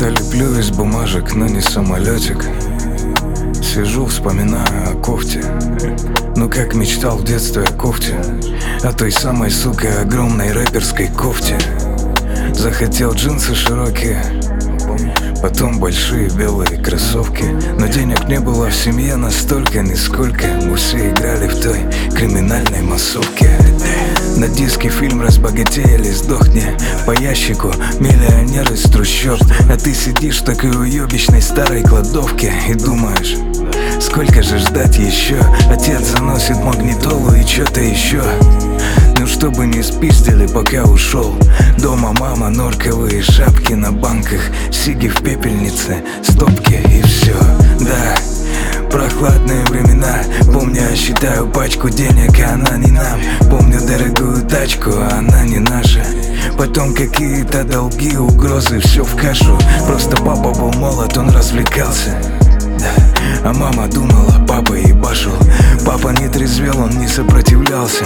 Что-то леплю из бумажек, но не самолетик. Сижу, вспоминаю о кофте. Ну как мечтал в детстве о кофте, о той самой, сука, огромной рэперской кофте. Захотел джинсы широкие, потом большие белые кроссовки. Но денег не было в семье настолько, нисколько. Мы все играли в той криминальной массовке. На диске фильм «Разбогатей или сдохни». По ящику миллионер из трущоб. А ты сидишь в такой уебищной старой кладовке и думаешь, сколько же ждать еще? Отец заносит магнитолу и что-то еще. Ну чтобы не спиздили, пока ушел. Дома мама, норковые шапки на банках, сиги в пепельнице, стопки и все. Да, прохладные времена. Помню, я считаю пачку денег, а она не нам. Помню дорогую тачку, а она не наша. Потом какие-то долги, угрозы, все в кашу. Просто папа был молод, он развлекался. Да. А мама думала, папа ебашил. Папа не трезвел, он не сопротивлялся.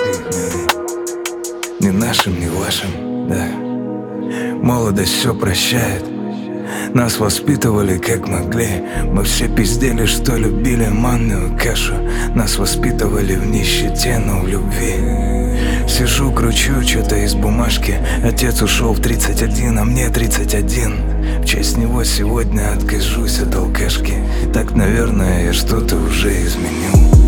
Ни нашим, ни вашим, да. Молодость все прощает. Нас воспитывали как могли. Мы все пиздели, что любили манную кашу. Нас воспитывали в нищете, но в любви. Сижу, кручу что-то из бумажки. Отец ушел в 31, а мне 31. В честь него сегодня откажусь от алкашки. Так, наверное, я что-то уже изменил.